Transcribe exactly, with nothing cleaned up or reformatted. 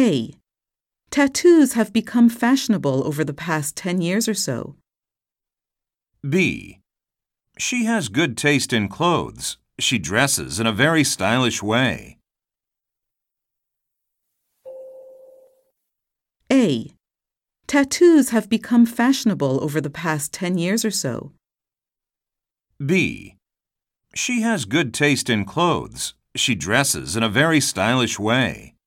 A. Tattoos have become fashionable over the past ten years or so. B. She has good taste in clothes. She dresses in a very stylish way. A. Tattoos have become fashionable over the past ten years or so. B. She has good taste in clothes. She dresses in a very stylish way.